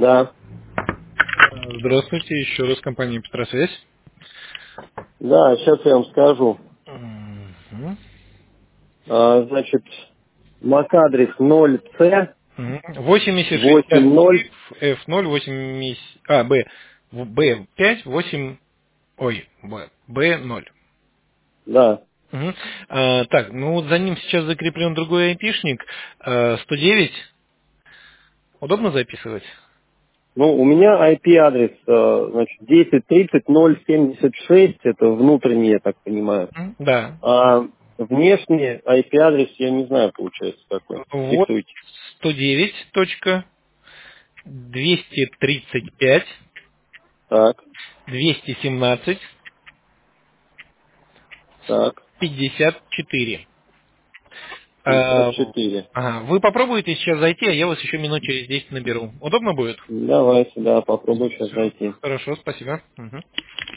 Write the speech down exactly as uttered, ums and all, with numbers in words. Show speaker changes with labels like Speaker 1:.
Speaker 1: Да.
Speaker 2: Здравствуйте, еще раз компания Петросвязь.
Speaker 1: Да, сейчас я вам скажу.
Speaker 2: Мгм.
Speaker 1: А, значит, MAC-адрес ноль си
Speaker 2: Мгм. восемьдесят шестьдесят
Speaker 1: восемь ноль.
Speaker 2: эф ноль восемьдесят а Б Б пять восемь ой Б Б ноль.
Speaker 1: Да.
Speaker 2: Мгм. А, так, ну вот за ним сейчас закреплен другой айпишник а, сто девять. Удобно записывать?
Speaker 1: Ну, у меня ай пи-адрес, э, значит, десять тридцать ноль семьдесят шесть, это внутренний, я так понимаю.
Speaker 2: Мгм. Да.
Speaker 1: А внешний ай пи-адрес, я не знаю, получается, какой.
Speaker 2: Вот
Speaker 1: Диктуйте.
Speaker 2: сто девять точка двести тридцать пять
Speaker 1: Так,
Speaker 2: двести семнадцать
Speaker 1: так,
Speaker 2: пятьдесят четыре.
Speaker 1: пятьдесят
Speaker 2: А,
Speaker 1: четыре.
Speaker 2: ага. Вы попробуйте сейчас зайти, а я вас еще минут через десять наберу. Удобно будет?
Speaker 1: Давайте, да, попробую сейчас
Speaker 2: Все.
Speaker 1: зайти.
Speaker 2: Хорошо, спасибо. Мгм.